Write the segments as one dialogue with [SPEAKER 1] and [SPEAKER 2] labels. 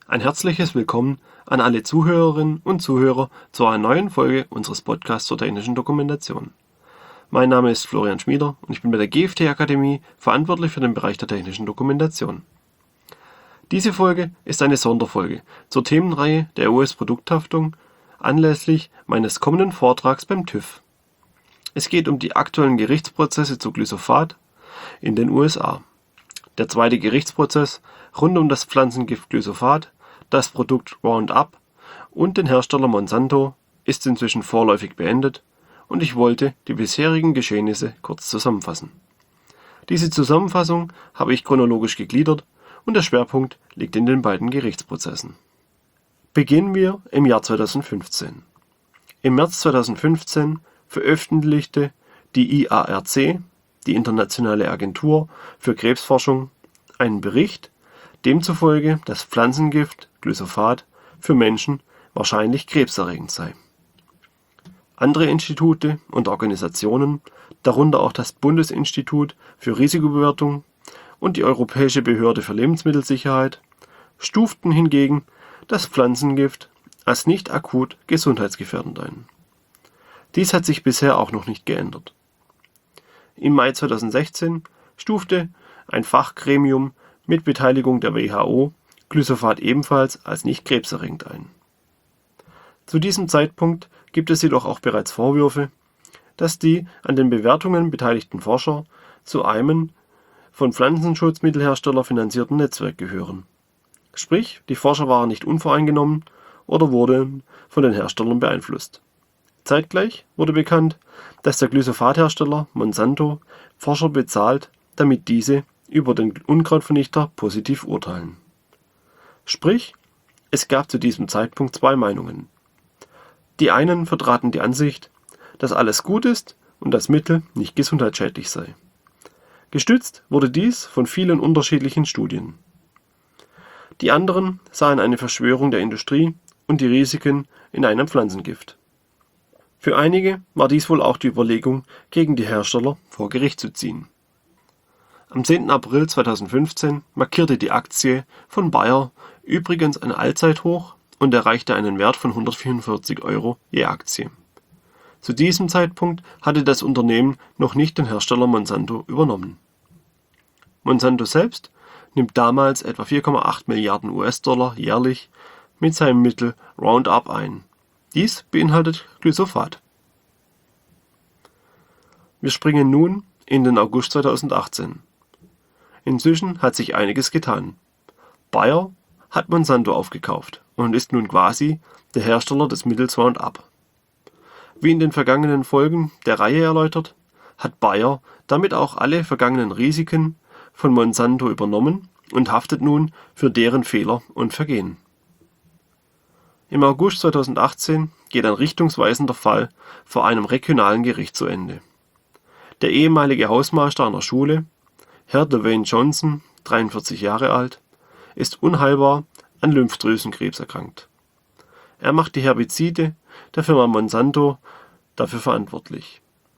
[SPEAKER 1] Ein herzliches Willkommen an alle Zuhörerinnen und Zuhörer zu einer neuen Folge unseres Podcasts zur technischen Dokumentation. Mein Name ist Florian Schmieder und ich bin bei der GFT Akademie verantwortlich für den Bereich der technischen Dokumentation. Diese Folge ist eine Sonderfolge zur Themenreihe der US-Produkthaftung anlässlich meines kommenden Vortrags beim TÜV. Es geht um die aktuellen Gerichtsprozesse zu Glyphosat in den USA. Der zweite Gerichtsprozess rund um das Pflanzengift Glyphosat, das Produkt Roundup und den Hersteller Monsanto ist inzwischen vorläufig beendet und ich wollte die bisherigen Geschehnisse kurz zusammenfassen. Diese Zusammenfassung habe ich chronologisch gegliedert und der Schwerpunkt liegt in den beiden Gerichtsprozessen. Beginnen wir im Jahr 2015. Im März 2015 veröffentlichte die IARC, die Internationale Agentur für Krebsforschung, einen Bericht, demzufolge das Pflanzengift Glyphosat für Menschen wahrscheinlich krebserregend sei. Andere Institute und Organisationen, darunter auch das Bundesinstitut für Risikobewertung und die Europäische Behörde für Lebensmittelsicherheit, stuften hingegen das Pflanzengift als nicht akut gesundheitsgefährdend ein. Dies hat sich bisher auch noch nicht geändert. Im Mai 2016 stufte ein Fachgremium mit Beteiligung der WHO Glyphosat ebenfalls als nicht krebserregend ein. Zu diesem Zeitpunkt gibt es jedoch auch bereits Vorwürfe, dass die an den Bewertungen beteiligten Forscher zu einem von Pflanzenschutzmittelherstellern finanzierten Netzwerk gehören. Sprich, die Forscher waren nicht unvoreingenommen oder wurden von den Herstellern beeinflusst. Zeitgleich wurde bekannt, dass der Glyphosat-Hersteller Monsanto Forscher bezahlt, damit diese über den Unkrautvernichter positiv urteilen. Sprich, es gab zu diesem Zeitpunkt zwei Meinungen. Die einen vertraten die Ansicht, dass alles gut ist und das Mittel nicht gesundheitsschädlich sei. Gestützt wurde dies von vielen unterschiedlichen Studien. Die anderen sahen eine Verschwörung der Industrie und die Risiken in einem Pflanzengift. Für einige war dies wohl auch die Überlegung, gegen die Hersteller vor Gericht zu ziehen. Am 10. April 2015 markierte die Aktie von Bayer übrigens ein Allzeithoch und erreichte einen Wert von 144 € je Aktie. Zu diesem Zeitpunkt hatte das Unternehmen noch nicht den Hersteller Monsanto übernommen. Monsanto selbst nimmt damals etwa 4,8 Milliarden US-Dollar jährlich mit seinem Mittel Roundup ein. Dies beinhaltet Glyphosat. Wir springen nun in den August 2018. Inzwischen hat sich einiges getan. Bayer hat Monsanto aufgekauft und ist nun quasi der Hersteller des Mittels Roundup. Wie in den vergangenen Folgen der Reihe erläutert, hat Bayer damit auch alle vergangenen Risiken von Monsanto übernommen und haftet nun für deren Fehler und Vergehen. Im August 2018 geht ein richtungsweisender Fall vor einem regionalen Gericht zu Ende. Der ehemalige Hausmeister einer Schule, Herr Dwayne Johnson, 43 Jahre alt, ist unheilbar an Lymphdrüsenkrebs erkrankt. Er macht die Herbizide der Firma Monsanto dafür verantwortlich.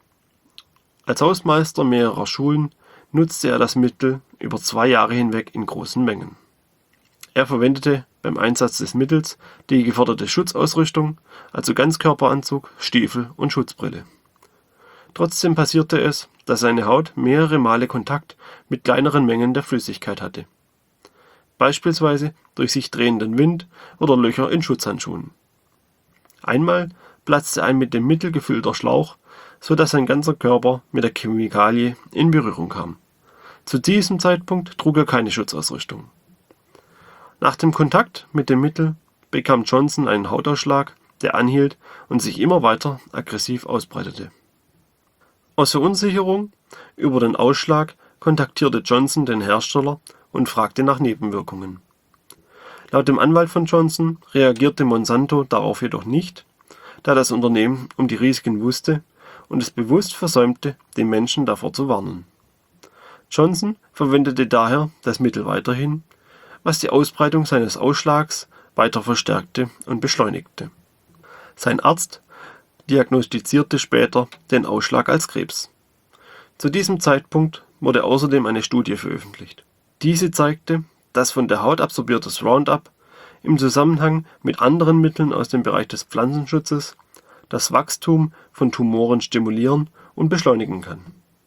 [SPEAKER 1] Als Hausmeister mehrerer Schulen nutzte er das Mittel über 2 Jahre hinweg in großen Mengen. Er verwendete beim Einsatz des Mittels die geforderte Schutzausrüstung, also Ganzkörperanzug, Stiefel und Schutzbrille. Trotzdem passierte es, dass seine Haut mehrere Male Kontakt mit kleineren Mengen der Flüssigkeit hatte. Beispielsweise durch sich drehenden Wind oder Löcher in Schutzhandschuhen. Einmal platzte ein mit dem Mittel gefüllter Schlauch, so dass sein ganzer Körper mit der Chemikalie in Berührung kam. Zu diesem Zeitpunkt trug er keine Schutzausrüstung. Nach dem Kontakt mit dem Mittel bekam Johnson einen Hautausschlag, der anhielt und sich immer weiter aggressiv ausbreitete. Aus Verunsicherung über den Ausschlag kontaktierte Johnson den Hersteller und fragte nach Nebenwirkungen. Laut dem Anwalt von Johnson reagierte Monsanto darauf jedoch nicht, da das Unternehmen um die Risiken wusste und es bewusst versäumte, den Menschen davor zu warnen. Johnson verwendete daher das Mittel weiterhin, was die Ausbreitung seines Ausschlags weiter verstärkte und beschleunigte. Sein Arzt diagnostizierte später den Ausschlag als Krebs. Zu diesem Zeitpunkt wurde außerdem eine Studie veröffentlicht. Diese zeigte, dass von der Haut absorbiertes Roundup im Zusammenhang mit anderen Mitteln aus dem Bereich des Pflanzenschutzes das Wachstum von Tumoren stimulieren und beschleunigen kann.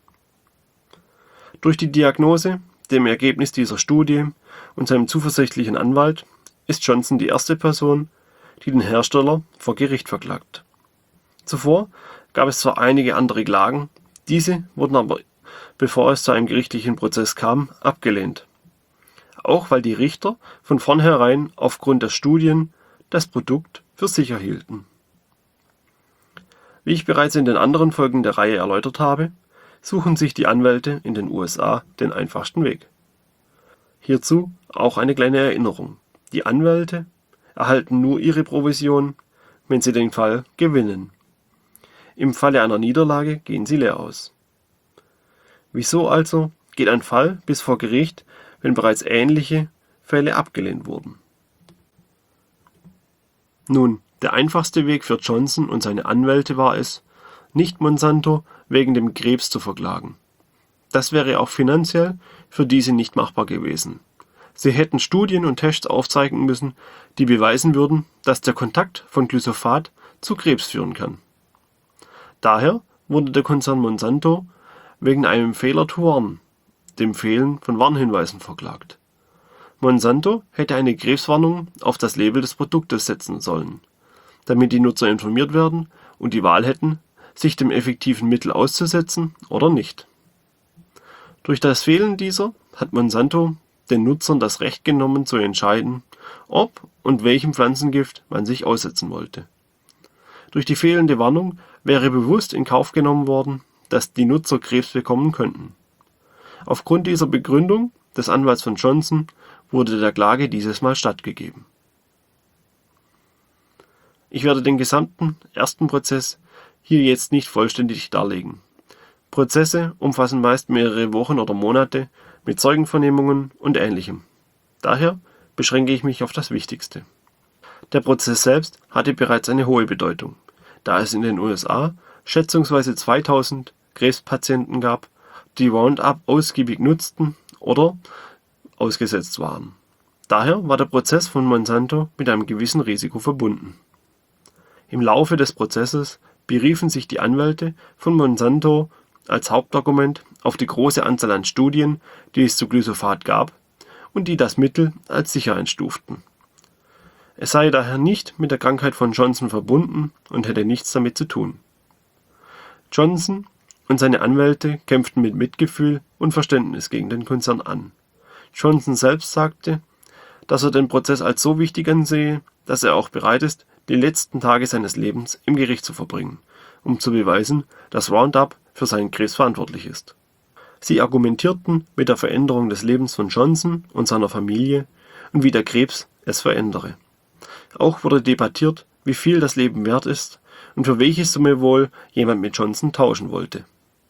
[SPEAKER 1] Durch die Diagnose, dem Ergebnis dieser Studie und seinem zuversichtlichen Anwalt ist Johnson die erste Person, die den Hersteller vor Gericht verklagt. Zuvor gab es zwar einige andere Klagen, diese wurden aber, bevor es zu einem gerichtlichen Prozess kam, abgelehnt. Auch weil die Richter von vornherein aufgrund der Studien das Produkt für sicher hielten. Wie ich bereits in den anderen Folgen der Reihe erläutert habe, suchen sich die Anwälte in den USA den einfachsten Weg. Hierzu auch eine kleine Erinnerung: Die Anwälte erhalten nur ihre Provision, wenn sie den Fall gewinnen. Im Falle einer Niederlage gehen sie leer aus. Wieso also geht ein Fall bis vor Gericht, wenn bereits ähnliche Fälle abgelehnt wurden? Nun, der einfachste Weg für Johnson und seine Anwälte war es, nicht Monsanto wegen dem Krebs zu verklagen. Das wäre auch finanziell für diese nicht machbar gewesen. Sie hätten Studien und Tests aufzeigen müssen, die beweisen würden, dass der Kontakt von Glyphosat zu Krebs führen kann. Daher wurde der Konzern Monsanto wegen einem Failure to Warn, dem Fehlen von Warnhinweisen, verklagt. Monsanto hätte eine Krebswarnung auf das Label des Produktes setzen sollen, damit die Nutzer informiert werden und die Wahl hätten, sich dem effektiven Mittel auszusetzen oder nicht. Durch das Fehlen dieser hat Monsanto den Nutzern das Recht genommen zu entscheiden, ob und welchem Pflanzengift man sich aussetzen wollte. Durch die fehlende Warnung wäre bewusst in Kauf genommen worden, dass die Nutzer Krebs bekommen könnten. Aufgrund dieser Begründung des Anwalts von Johnson wurde der Klage dieses Mal stattgegeben. Ich werde den gesamten ersten Prozess hier jetzt nicht vollständig darlegen. Prozesse umfassen meist mehrere Wochen oder Monate mit Zeugenvernehmungen und Ähnlichem. Daher beschränke ich mich auf das Wichtigste. Der Prozess selbst hatte bereits eine hohe Bedeutung, da es in den USA schätzungsweise 2000 Krebspatienten gab, die Roundup ausgiebig nutzten oder ausgesetzt waren. Daher war der Prozess von Monsanto mit einem gewissen Risiko verbunden. Im Laufe des Prozesses beriefen sich die Anwälte von Monsanto als Hauptargument auf die große Anzahl an Studien, die es zu Glyphosat gab und die das Mittel als sicher einstuften. Es sei daher nicht mit der Krankheit von Johnson verbunden und hätte nichts damit zu tun. Johnson und seine Anwälte kämpften mit Mitgefühl und Verständnis gegen den Konzern an. Johnson selbst sagte, dass er den Prozess als so wichtig ansehe, dass er auch bereit ist, die letzten Tage seines Lebens im Gericht zu verbringen, um zu beweisen, dass Roundup für seinen Krebs verantwortlich ist. Sie argumentierten mit der Veränderung des Lebens von Johnson und seiner Familie und wie der Krebs es verändere. Auch wurde debattiert, wie viel das Leben wert ist und für welche Summe wohl jemand mit Johnson tauschen wollte.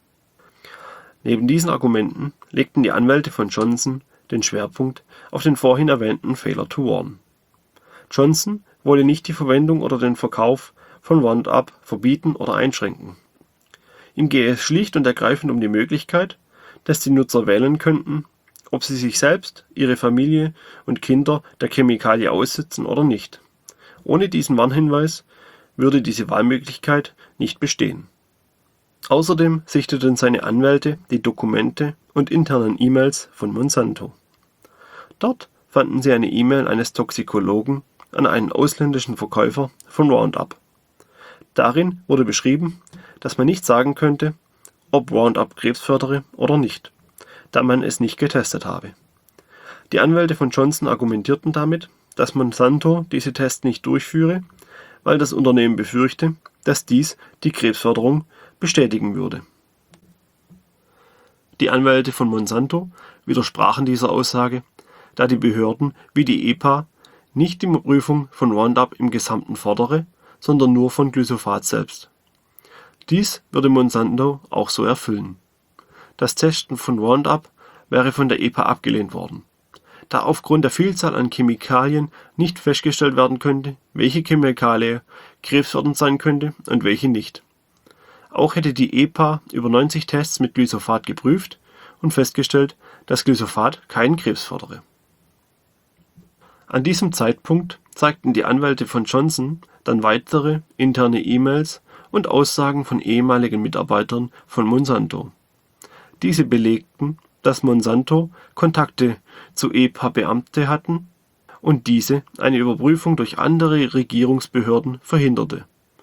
[SPEAKER 1] Neben diesen Argumenten legten die Anwälte von Johnson den Schwerpunkt auf den vorhin erwähnten Failure to Warn. Johnson wolle nicht die Verwendung oder den Verkauf von Roundup verbieten oder einschränken. Ihm gehe es schlicht und ergreifend um die Möglichkeit, dass die Nutzer wählen könnten, ob sie sich selbst, ihre Familie und Kinder der Chemikalie aussetzen oder nicht. Ohne diesen Warnhinweis würde diese Wahlmöglichkeit nicht bestehen. Außerdem sichteten seine Anwälte die Dokumente und internen E-Mails von Monsanto. Dort fanden sie eine E-Mail eines Toxikologen an einen ausländischen Verkäufer von Roundup. Darin wurde beschrieben, dass man nicht sagen könnte, ob Roundup Krebs fördere oder nicht, da man es nicht getestet habe. Die Anwälte von Johnson argumentierten damit, dass Monsanto diese Tests nicht durchführe, weil das Unternehmen befürchte, dass dies die Krebsförderung bestätigen würde. Die Anwälte von Monsanto widersprachen dieser Aussage, da die Behörden wie die EPA nicht die Prüfung von Roundup im Gesamten fordere, sondern nur von Glyphosat selbst. Dies würde Monsanto auch so erfüllen. Das Testen von Roundup wäre von der EPA abgelehnt worden, da aufgrund der Vielzahl an Chemikalien nicht festgestellt werden könnte, welche Chemikalie krebsfördernd sein könnte und welche nicht. Auch hätte die EPA über 90 Tests mit Glyphosat geprüft und festgestellt, dass Glyphosat keinen Krebs fördere. An diesem Zeitpunkt zeigten die Anwälte von Johnson dann weitere interne E-Mails und Aussagen von ehemaligen Mitarbeitern von Monsanto. Diese belegten, dass Monsanto Kontakte zu EPA-Beamten hatten und diese eine Überprüfung durch andere Regierungsbehörden verhinderte.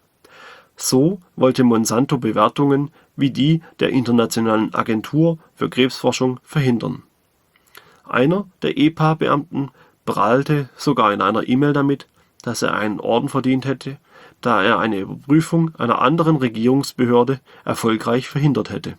[SPEAKER 1] So wollte Monsanto Bewertungen wie die der Internationalen Agentur für Krebsforschung verhindern. Einer der EPA-Beamten prahlte sogar in einer E-Mail damit, dass er einen Orden verdient hätte, da er eine Überprüfung einer anderen Regierungsbehörde erfolgreich verhindert hätte.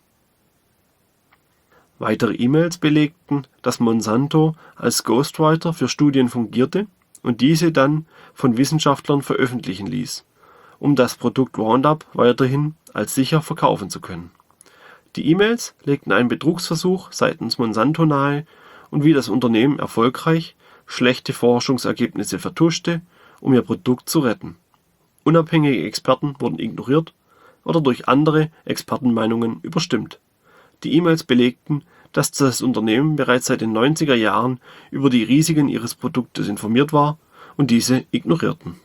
[SPEAKER 1] Weitere E-Mails belegten, dass Monsanto als Ghostwriter für Studien fungierte und diese dann von Wissenschaftlern veröffentlichen ließ, um das Produkt Roundup weiterhin als sicher verkaufen zu können. Die E-Mails legten einen Betrugsversuch seitens Monsanto nahe und wie das Unternehmen erfolgreich schlechte Forschungsergebnisse vertuschte, um ihr Produkt zu retten. Unabhängige Experten wurden ignoriert oder durch andere Expertenmeinungen überstimmt. Die E-Mails belegten, dass das Unternehmen bereits seit den 90er Jahren über die Risiken ihres Produktes informiert war und diese ignorierten.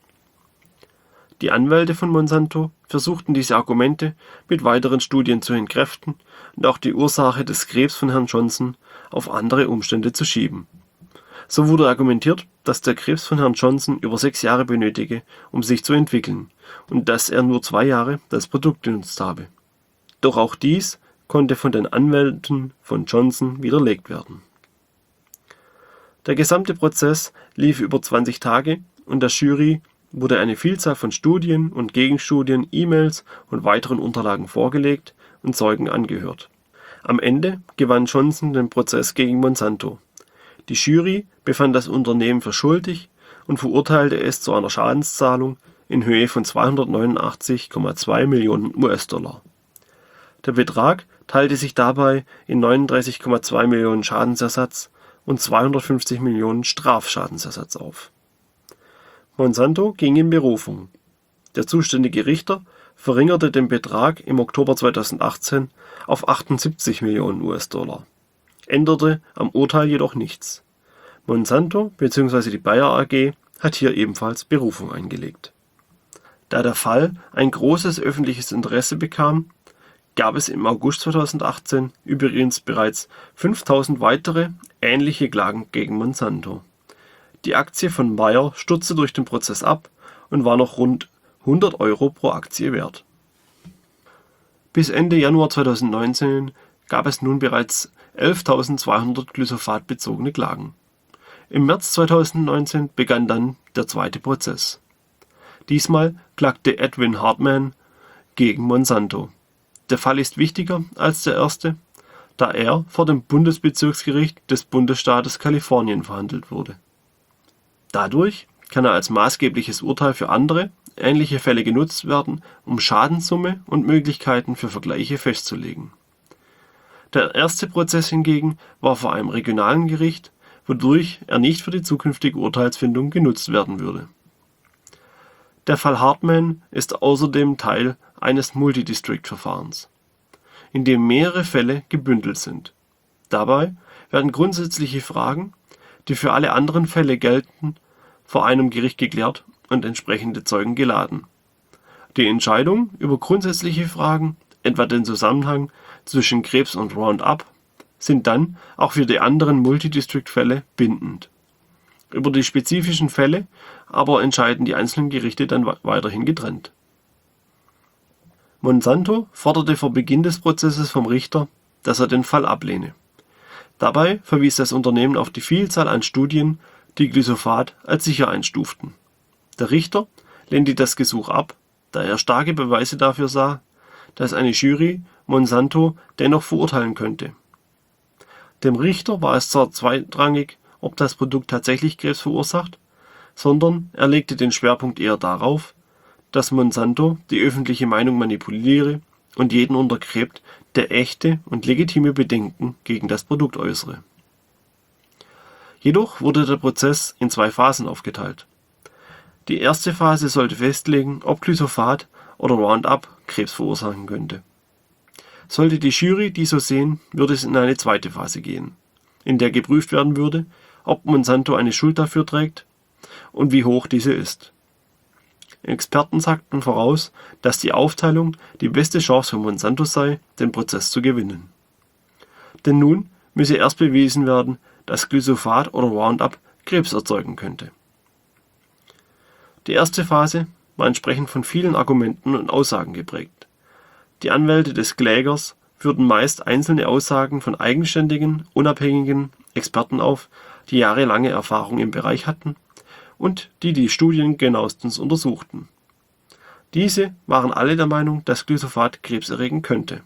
[SPEAKER 1] Die Anwälte von Monsanto versuchten diese Argumente mit weiteren Studien zu entkräften und auch die Ursache des Krebs von Herrn Johnson auf andere Umstände zu schieben. So wurde argumentiert, dass der Krebs von Herrn Johnson über 6 Jahre benötige, um sich zu entwickeln, und dass er nur 2 Jahre das Produkt genutzt habe. Doch auch dies konnte von den Anwälten von Johnson widerlegt werden. Der gesamte Prozess lief über 20 Tage und der Jury wurde eine Vielzahl von Studien und Gegenstudien, E-Mails und weiteren Unterlagen vorgelegt und Zeugen angehört. Am Ende gewann Johnson den Prozess gegen Monsanto. Die Jury befand das Unternehmen für schuldig und verurteilte es zu einer Schadenszahlung in Höhe von 289,2 Millionen US-Dollar. Der Betrag teilte sich dabei in 39,2 Millionen Schadensersatz und 250 Millionen Strafschadensersatz auf. Monsanto ging in Berufung. Der zuständige Richter verringerte den Betrag im Oktober 2018 auf 78 Millionen US-Dollar, änderte am Urteil jedoch nichts. Monsanto bzw. die Bayer AG hat hier ebenfalls Berufung eingelegt. Da der Fall ein großes öffentliches Interesse bekam, gab es im August 2018 übrigens bereits 5000 weitere ähnliche Klagen gegen Monsanto. Die Aktie von Bayer stürzte durch den Prozess ab und war noch rund 100 € pro Aktie wert. Bis Ende Januar 2019 gab es nun bereits 11.200 glyphosat-bezogene Klagen. Im März 2019 begann dann der zweite Prozess. Diesmal klagte Edwin Hartmann gegen Monsanto. Der Fall ist wichtiger als der erste, da er vor dem Bundesbezirksgericht des Bundesstaates Kalifornien verhandelt wurde. Dadurch kann er als maßgebliches Urteil für andere, ähnliche Fälle genutzt werden, um Schadenssumme und Möglichkeiten für Vergleiche festzulegen. Der erste Prozess hingegen war vor einem regionalen Gericht, wodurch er nicht für die zukünftige Urteilsfindung genutzt werden würde. Der Fall Hartmann ist außerdem Teil eines Multidistrict-Verfahrens, in dem mehrere Fälle gebündelt sind. Dabei werden grundsätzliche Fragen, die für alle anderen Fälle gelten, vor einem Gericht geklärt und entsprechende Zeugen geladen. Die Entscheidung über grundsätzliche Fragen, etwa den Zusammenhang zwischen Krebs und Roundup, sind dann auch für die anderen Multidistrict-Fälle bindend. Über die spezifischen Fälle aber entscheiden die einzelnen Gerichte dann weiterhin getrennt. Monsanto forderte vor Beginn des Prozesses vom Richter, dass er den Fall ablehne. Dabei verwies das Unternehmen auf die Vielzahl an Studien, die Glyphosat als sicher einstuften. Der Richter lehnte das Gesuch ab, da er starke Beweise dafür sah, dass eine Jury Monsanto dennoch verurteilen könnte. Dem Richter war es zwar zweitrangig, ob das Produkt tatsächlich Krebs verursacht, sondern er legte den Schwerpunkt eher darauf, dass Monsanto die öffentliche Meinung manipuliere und jeden untergräbt, der echte und legitime Bedenken gegen das Produkt äußere. Jedoch wurde der Prozess in 2 Phasen aufgeteilt. Die erste Phase sollte festlegen, ob Glyphosat oder Roundup Krebs verursachen könnte. Sollte die Jury dies so sehen, würde es in eine zweite Phase gehen, in der geprüft werden würde, ob Monsanto eine Schuld dafür trägt und wie hoch diese ist. Experten sagten voraus, dass die Aufteilung die beste Chance für Monsanto sei, den Prozess zu gewinnen. Denn nun müsse erst bewiesen werden, dass Glyphosat oder Roundup Krebs erzeugen könnte. Die erste Phase war entsprechend von vielen Argumenten und Aussagen geprägt. Die Anwälte des Klägers führten meist einzelne Aussagen von eigenständigen, unabhängigen Experten auf, die jahrelange Erfahrung im Bereich hatten und die Studien genauestens untersuchten. Diese waren alle der Meinung, dass Glyphosat Krebs erregen könnte.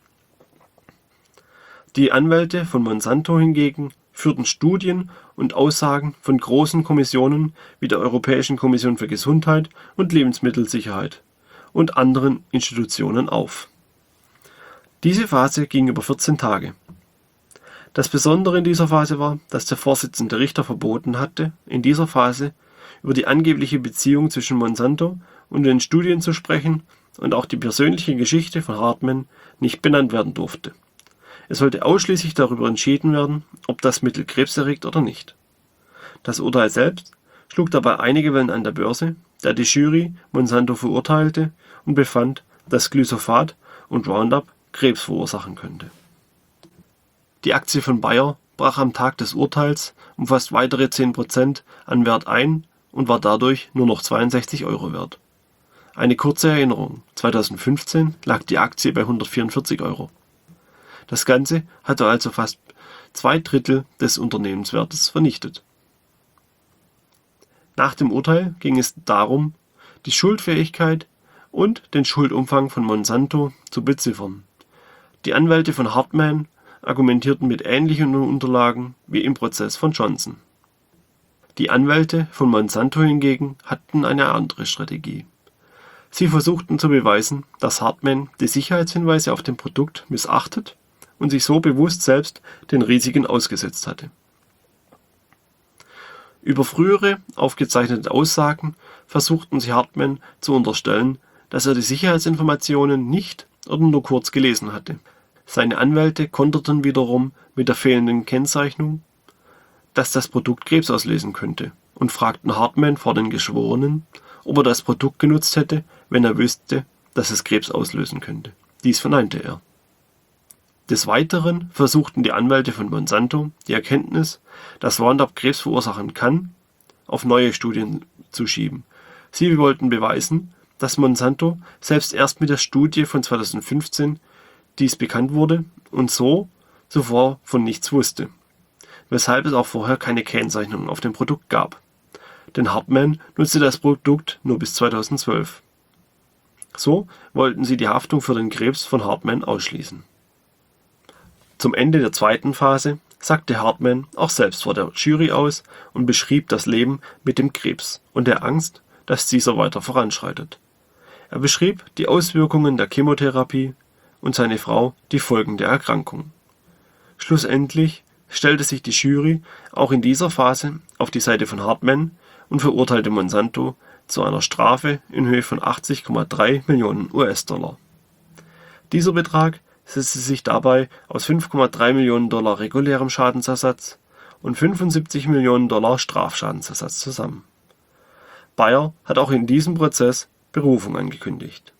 [SPEAKER 1] Die Anwälte von Monsanto hingegen führten Studien und Aussagen von großen Kommissionen wie der Europäischen Kommission für Gesundheit und Lebensmittelsicherheit und anderen Institutionen auf. Diese Phase ging über 14 Tage. Das Besondere in dieser Phase war, dass der Vorsitzende Richter verboten hatte, in dieser Phase über die angebliche Beziehung zwischen Monsanto und den Studien zu sprechen und auch die persönliche Geschichte von Hartmann nicht benannt werden durfte. Es sollte ausschließlich darüber entschieden werden, ob das Mittel Krebs erregt oder nicht. Das Urteil selbst schlug dabei einige Wellen an der Börse, da die Jury Monsanto verurteilte und befand, dass Glyphosat und Roundup Krebs verursachen könnte. Die Aktie von Bayer brach am Tag des Urteils um fast weitere 10% an Wert ein und war dadurch nur noch 62 € wert. Eine kurze Erinnerung: 2015 lag die Aktie bei 144 €. Das Ganze hatte also fast 2/3 des Unternehmenswertes vernichtet. Nach dem Urteil ging es darum, die Schuldfähigkeit und den Schuldumfang von Monsanto zu beziffern. Die Anwälte von Hartmann argumentierten mit ähnlichen Unterlagen wie im Prozess von Johnson. Die Anwälte von Monsanto hingegen hatten eine andere Strategie. Sie versuchten zu beweisen, dass Hartmann die Sicherheitshinweise auf dem Produkt missachtet und sich so bewusst selbst den Risiken ausgesetzt hatte. Über frühere aufgezeichnete Aussagen versuchten sie Hartmann zu unterstellen, dass er die Sicherheitsinformationen nicht oder nur kurz gelesen hatte. Seine Anwälte konterten wiederum mit der fehlenden Kennzeichnung, dass das Produkt Krebs auslösen könnte, und fragten Hartmann vor den Geschworenen, ob er das Produkt genutzt hätte, wenn er wüsste, dass es Krebs auslösen könnte. Dies verneinte er. Des Weiteren versuchten die Anwälte von Monsanto, die Erkenntnis, dass Roundup Krebs verursachen kann, auf neue Studien zu schieben. Sie wollten beweisen, dass Monsanto selbst erst mit der Studie von 2015 dies bekannt wurde und so zuvor von nichts wusste, weshalb es auch vorher keine Kennzeichnung auf dem Produkt gab. Denn Hartmann nutzte das Produkt nur bis 2012. So wollten sie die Haftung für den Krebs von Hartmann ausschließen. Zum Ende der zweiten Phase sagte Hartmann auch selbst vor der Jury aus und beschrieb das Leben mit dem Krebs und der Angst, dass dieser weiter voranschreitet. Er beschrieb die Auswirkungen der Chemotherapie und seine Frau die Folgen der Erkrankung. Schlussendlich stellte sich die Jury auch in dieser Phase auf die Seite von Hartmann und verurteilte Monsanto zu einer Strafe in Höhe von 80,3 Millionen US-Dollar. Dieser Betrag setzte sich dabei aus 5,3 Millionen Dollar regulärem Schadensersatz und 75 Millionen Dollar Strafschadensersatz zusammen. Bayer hat auch in diesem Prozess Berufung angekündigt.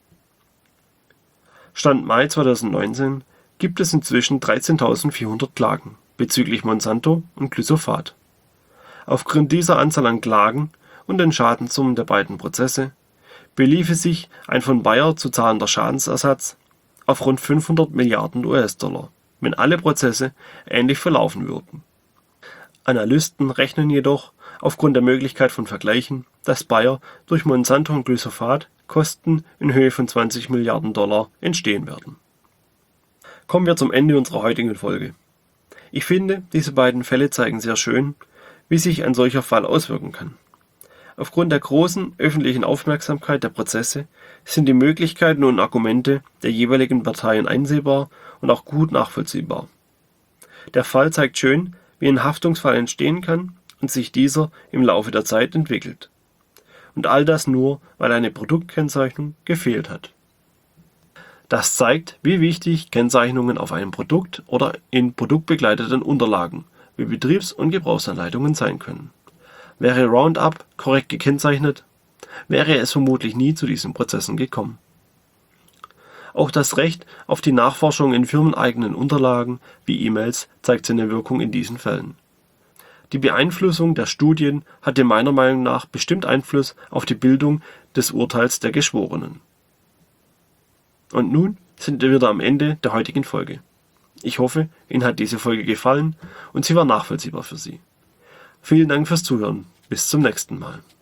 [SPEAKER 1] Stand Mai 2019 gibt es inzwischen 13.400 Klagen bezüglich Monsanto und Glyphosat. Aufgrund dieser Anzahl an Klagen und den Schadenssummen der beiden Prozesse beliefe sich ein von Bayer zu zahlender Schadensersatz auf rund 500 Milliarden US-Dollar, wenn alle Prozesse ähnlich verlaufen würden. Analysten rechnen jedoch aufgrund der Möglichkeit von Vergleichen, dass Bayer durch Monsanto und Glyphosat Kosten in Höhe von 20 Milliarden Dollar entstehen werden. Kommen wir zum Ende unserer heutigen Folge. Ich finde, diese beiden Fälle zeigen sehr schön, wie sich ein solcher Fall auswirken kann. Aufgrund der großen öffentlichen Aufmerksamkeit der Prozesse sind die Möglichkeiten und Argumente der jeweiligen Parteien einsehbar und auch gut nachvollziehbar. Der Fall zeigt schön, wie ein Haftungsfall entstehen kann und sich dieser im Laufe der Zeit entwickelt. Und all das nur, weil eine Produktkennzeichnung gefehlt hat. Das zeigt, wie wichtig Kennzeichnungen auf einem Produkt oder in produktbegleiteten Unterlagen wie Betriebs- und Gebrauchsanleitungen sein können. Wäre Roundup korrekt gekennzeichnet, wäre es vermutlich nie zu diesen Prozessen gekommen. Auch das Recht auf die Nachforschung in firmeneigenen Unterlagen wie E-Mails zeigt seine Wirkung in diesen Fällen. Die Beeinflussung der Studien hatte meiner Meinung nach bestimmt Einfluss auf die Bildung des Urteils der Geschworenen. Und nun sind wir wieder am Ende der heutigen Folge. Ich hoffe, Ihnen hat diese Folge gefallen und sie war nachvollziehbar für Sie. Vielen Dank fürs Zuhören. Bis zum nächsten Mal.